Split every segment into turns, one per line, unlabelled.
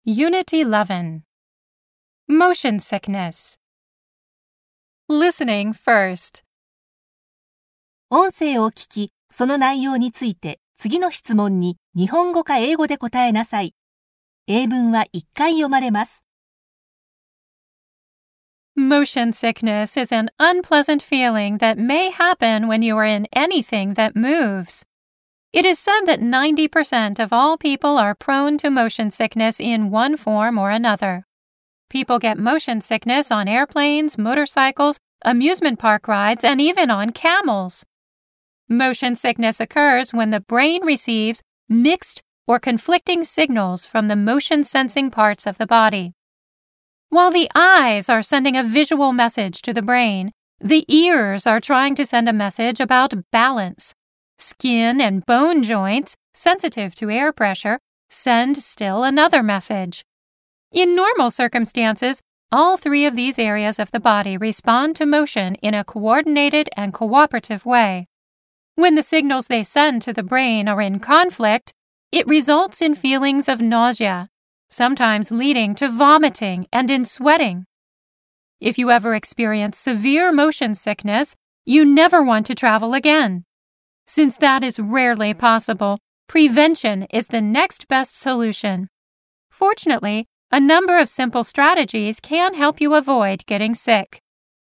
Unit 11. Motion sickness. Listening first.
音声を聞き、その内容について次の質問に日本語か英語で答えなさい。英文は1回読まれます。
Motion sickness is an unpleasant feeling that may happen when you are in anything that moves. It is said that 90% of all people are prone to motion sickness in one form or another. People get motion sickness on airplanes, motorcycles, amusement park rides, and even on camels. Motion sickness occurs when the brain receives mixed or conflicting signals from the motion-sensing parts of the body. While the eyes are sending a visual message to the brain, the ears are trying to send a message about balance. Skin and bone joints, sensitive to air pressure, send still another message. In normal circumstances, all three of these areas of the body respond to motion in a coordinated and cooperative way. When the signals they send to the brain are in conflict, it results in feelings of nausea, sometimes leading to vomiting and in sweating. If you ever experience severe motion sickness, you never want to travel again. Since that is rarely possible, prevention is the next best solution. Fortunately, a number of simple strategies can help you avoid getting sick.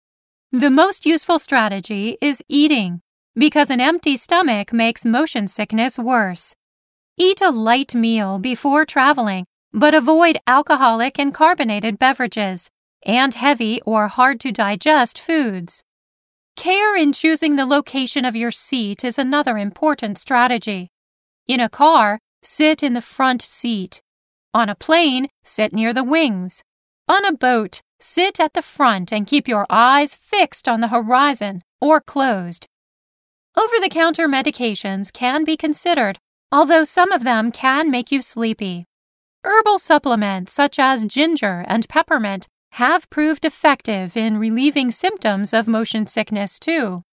The most useful strategy is eating, because an empty stomach makes motion sickness worse. Eat a light meal before traveling, but avoid alcoholic and carbonated beverages, and heavy or hard-to-digest foods. Care in choosing the location of your seat is another important strategy. In a car, sit in the front seat. On a plane, sit near the wings. On a boat, sit at the front and keep your eyes fixed on the horizon or closed. Over-the-counter medications can be considered, although some of them can make you sleepy. Herbal supplements such as ginger and peppermint have proved effective in relieving symptoms of motion sickness too.